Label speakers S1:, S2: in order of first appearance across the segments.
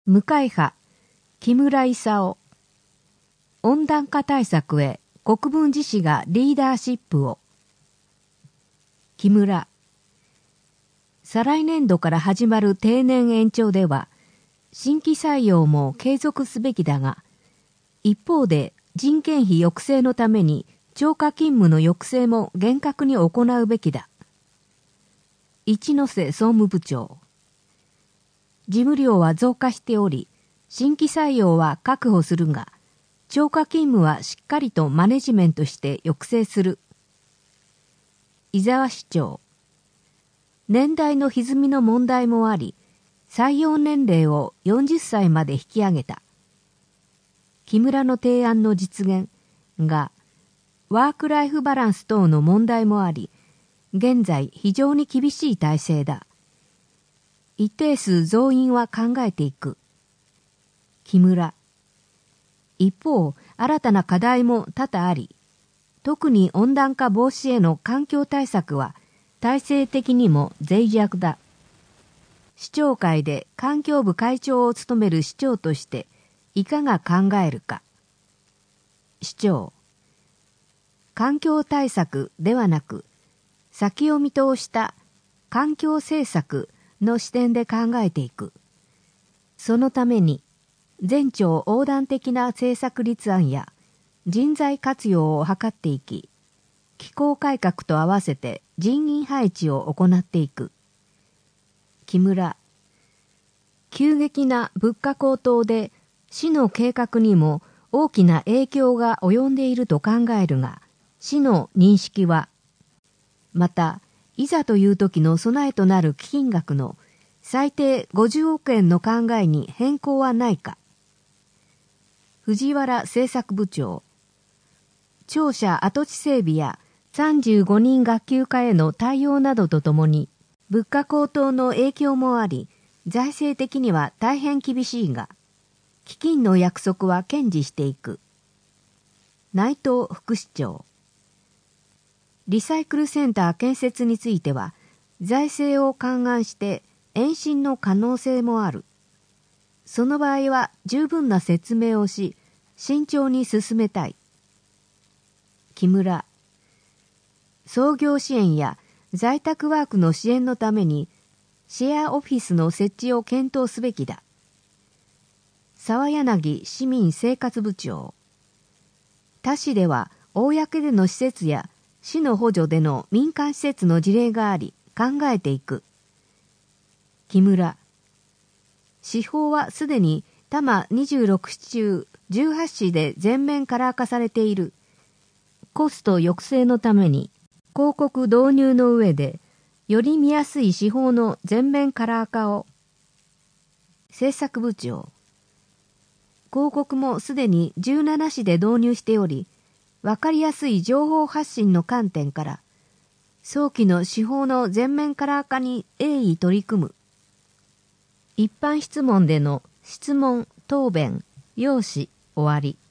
S1: 無会派、木村勲。温暖化対策へ国分寺市がリーダーシップを。木村。再来年度から始まる定年延長では、新規採用も継続すべきだが、一方で人件費抑制のために超過勤務の抑制も厳格に行うべきだ。一ノ瀬総務部長。事務量は増加しており、新規採用は確保するが、超過勤務はしっかりとマネジメントして抑制する。伊沢市長。年代の歪みの問題もあり、採用年齢を40歳まで引き上げた。木村の提案の実現が、ワークライフバランス等の問題もあり、現在非常に厳しい体制だ。一定数増員は考えていく。木村。一方、新たな課題も多々あり、特に温暖化防止への環境対策は体制的にも脆弱だ。市長会で環境部会長を務める市長としていかが考えるか。市長。環境対策ではなく、先を見通した環境政策の視点で考えていく。そのために、全庁横断的な政策立案や人材活用を図っていき、機構改革と合わせて人員配置を行っていく。木村。急激な物価高騰で市の計画にも大きな影響が及んでいると考えるが、市の認識は、また、いざという時の備えとなる基金額の最低50億円の考えに変更はないか。藤原政策部長。庁舎跡地整備や35人学級化への対応などとともに、物価高騰の影響もあり、財政的には大変厳しいが、基金の約束は堅持していく。内藤副市長。リサイクルセンター建設については、財政を勘案して延伸の可能性もある。その場合は十分な説明をし、慎重に進めたい。木村。創業支援や在宅ワークの支援のために、シェアオフィスの設置を検討すべきだ。沢柳市民生活部長。他市では、公での施設や市の補助での民間施設の事例があり、考えていく。木村。市法はすでに多摩26市中18市で全面カラー化されている。コスト抑制のために広告導入の上でより見やすい市法の全面カラー化を。政策部長。広告もすでに17市で導入しており、わかりやすい情報発信の観点から、早期の市法の全面カラー化に鋭意取り組む。一般質問での質問、答弁、要旨、終わり。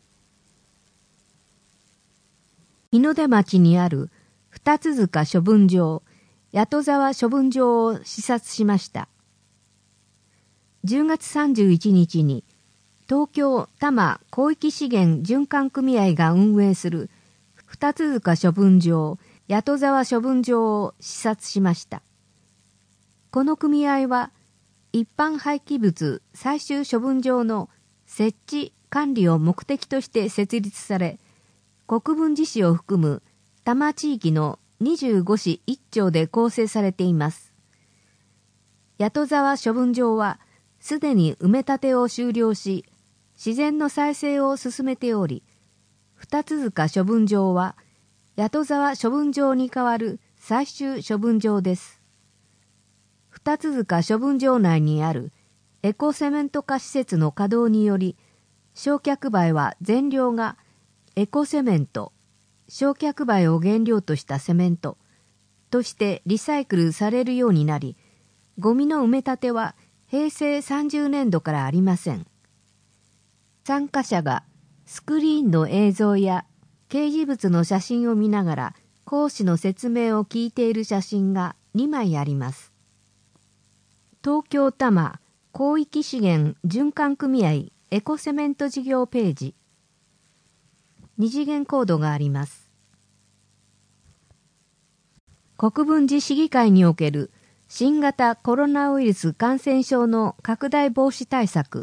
S1: 日の出町にある二塚処分場、谷戸沢処分場を視察しました。10月31日に、東京多摩広域資源循環組合が運営する二塚処分場、谷戸沢処分場を視察しました。この組合は、一般廃棄物最終処分場の設置・管理を目的として設立され、国分寺市を含む多摩地域の25市1町で構成されています。谷戸沢処分場は、すでに埋め立てを終了し、自然の再生を進めており、二塚処分場は、谷戸沢処分場に代わる最終処分場です。二塚処分場内にあるエコセメント化施設の稼働により、焼却灰は全量がエコセメント、焼却灰を原料としたセメントとしてリサイクルされるようになり、ゴミの埋め立ては平成30年度からありません。参加者がスクリーンの映像や掲示物の写真を見ながら講師の説明を聞いている写真が2枚あります。東京多摩広域資源循環組合エコセメント事業ページ。二次元コードがあります。国分寺市議会における新型コロナウイルス感染症の拡大防止対策。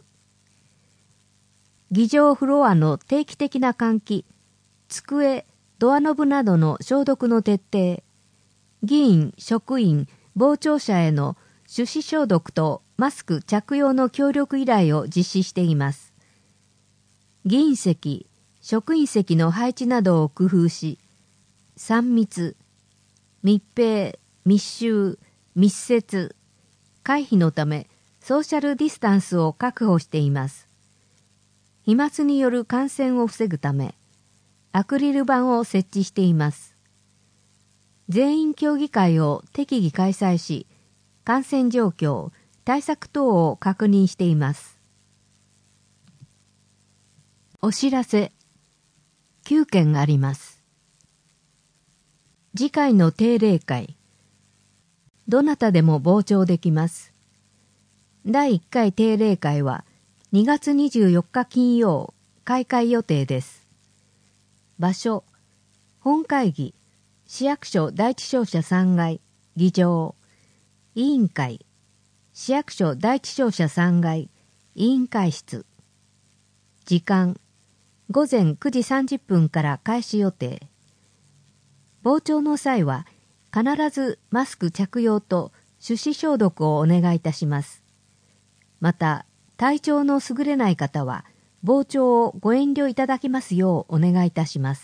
S1: 議場フロアの定期的な換気、机、ドアノブなどの消毒の徹底、議員、職員、傍聴者への手指消毒とマスク着用の協力依頼を実施しています。議員席、職員席の配置などを工夫し、3密、密閉、密集、密接、回避のためソーシャルディスタンスを確保しています。飛沫による感染を防ぐため、アクリル板を設置しています。全員協議会を適宜開催し、感染状況、対策等を確認しています。お知らせ、9件あります。次回の定例会、どなたでも傍聴できます。第1回定例会は2月24日金曜、開会予定です。場所、本会議、市役所第一商社3階、議場、委員会、市役所第一商社3階、委員会室。時間、午前9時30分から開始予定。傍聴の際は、必ずマスク着用と手指消毒をお願いいたします。また、体調の優れない方は、傍聴をご遠慮いただきますようお願いいたします。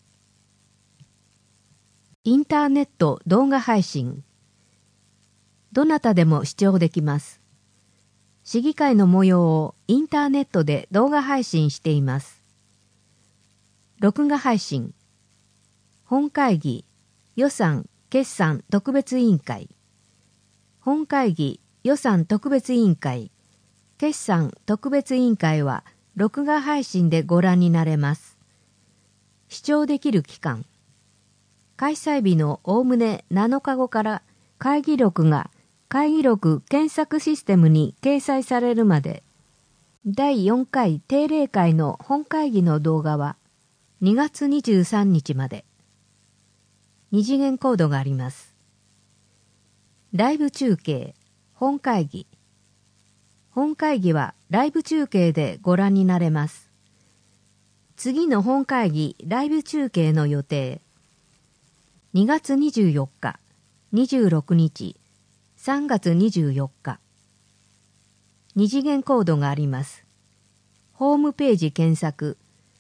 S1: インターネット動画配信。どなたでも視聴できます。市議会の模様をインターネットで動画配信しています。録画配信。本会議、予算、決算特別委員会。本会議、予算特別委員会、決算特別委員会は録画配信でご覧になれます。視聴できる期間。開催日のおおむね7日後から会議録が会議録検索システムに掲載されるまで。第4回定例会の本会議の動画は2月23日まで。二次元コードがあります。ライブ中継、本会議。本会議はライブ中継でご覧になれます。次の本会議ライブ中継の予定。2月24日、26日、3月24日。二次元コードがあります。ホームページ検索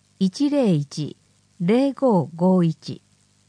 S1: 101-0551。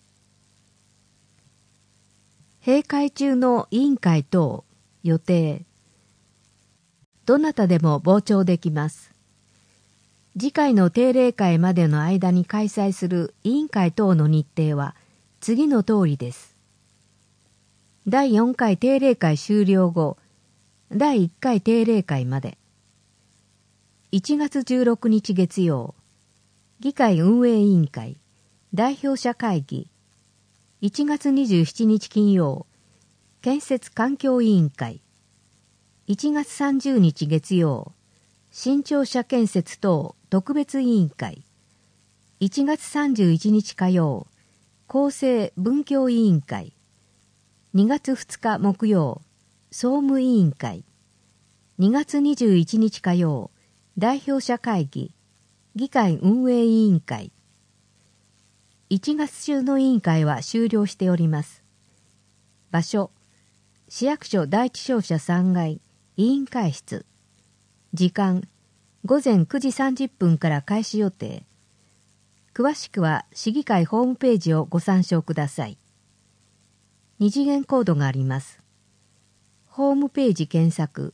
S1: 閉会中の委員会等予定。どなたでも傍聴できます。次回の定例会までの間に開催する委員会等の日程は次の通りです。第4回定例会終了後、第1回定例会まで。1月16日月曜、議会運営委員会、代表者会議。1月27日金曜、建設環境委員会。1月30日月曜、新庁舎建設等特別委員会。1月31日火曜、厚生文教委員会。2月2日木曜、総務委員会。2月21日火曜、代表者会議、議会運営委員会。1月中の委員会は終了しております。場所、市役所第一商社3階、委員会室。時間、午前9時30分から開始予定。詳しくは市議会ホームページをご参照ください。二次元コードがあります。ホームページ検索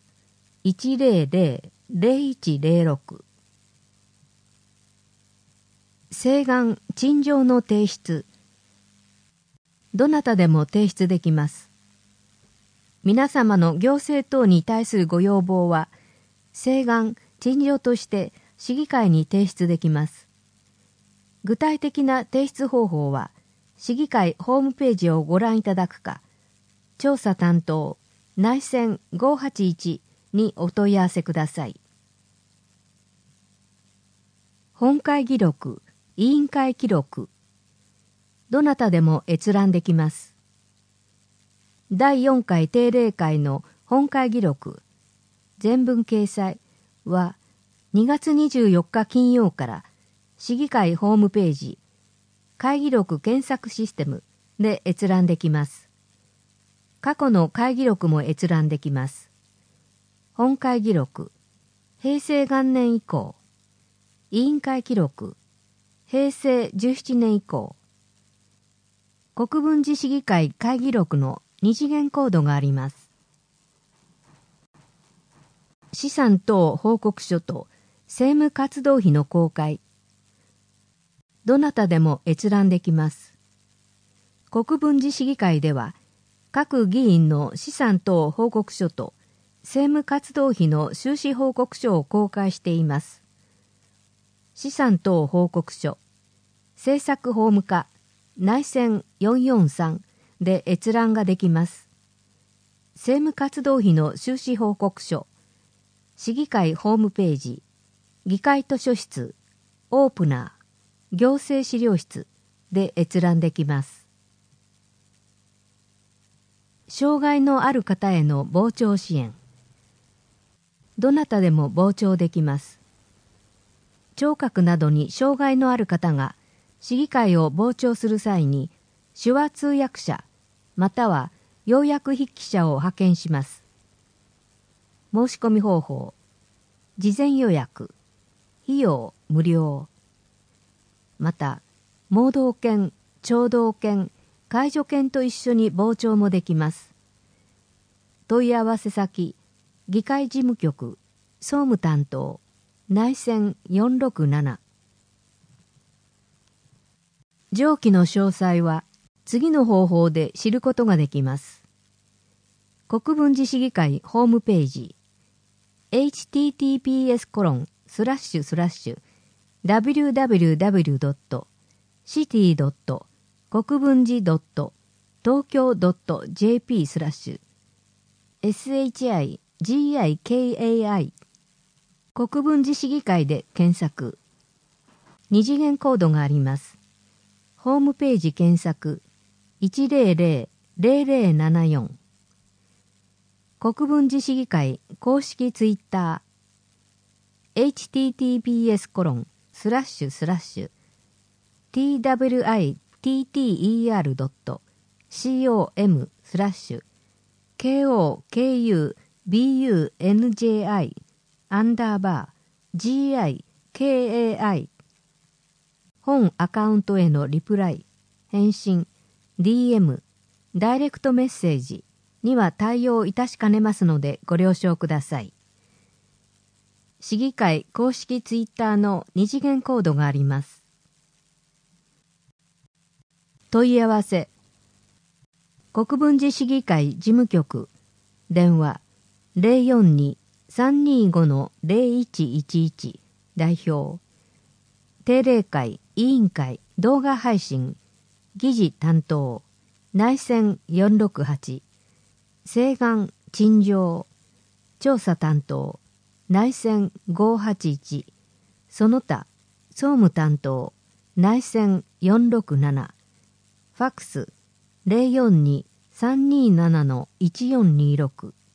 S1: 100-0106。請願・陳情の提出。どなたでも提出できます。皆様の行政等に対するご要望は、請願・陳情として市議会に提出できます。具体的な提出方法は、市議会ホームページをご覧いただくか、調査担当、内線581-2020 にお問い合わせください。本会議録、委員会記録。どなたでも閲覧できます。第4回定例会の本会議録、全文掲載は2月24日金曜から市議会ホームページ、会議録検索システムで閲覧できます。過去の会議録も閲覧できます。本会議録、平成元年以降、委員会記録、平成17年以降、国分寺市議会会議録の二次元コードがあります。資産等報告書と政務活動費の公開。どなたでも閲覧できます。国分寺市議会では、各議員の資産等報告書と政務活動費の収支報告書を公開しています。資産等報告書、政策法務課、内線443で閲覧ができます。政務活動費の収支報告書、市議会ホームページ、議会図書室、オープナー、行政資料室で閲覧できます。障害のある方への傍聴支援。どなたでも傍聴できます。聴覚などに障害のある方が市議会を傍聴する際に手話通訳者または要約筆記者を派遣します。申し込み方法、事前予約、費用無料。また、盲導犬、聴導犬、介助犬と一緒に傍聴もできます。問い合わせ先、議会事務局、総務担当、内線467。上記の詳細は次の方法で知ることができます。国分寺市議会ホームページ https://www.city. 国分寺 .tokyo.jp/ SHIGIKAI 国分寺市議会で検索。二次元コードがあります。ホームページ検索 100-0074 国分寺市議会公式ツイッター https://twiter.com/kokubunji_gikai 本アカウントへのリプライ、返信、DM、ダイレクトメッセージには対応いたしかねますのでご了承ください。市議会公式ツイッターの二次元コードがあります。問い合わせ。国分寺市議会事務局、電話 042-325-0111 代表。定例会、委員会、動画配信、議事担当、内線468、請願、陳情、調査担当、内線581、その他、総務担当、内線467、ファックス 042-327-1426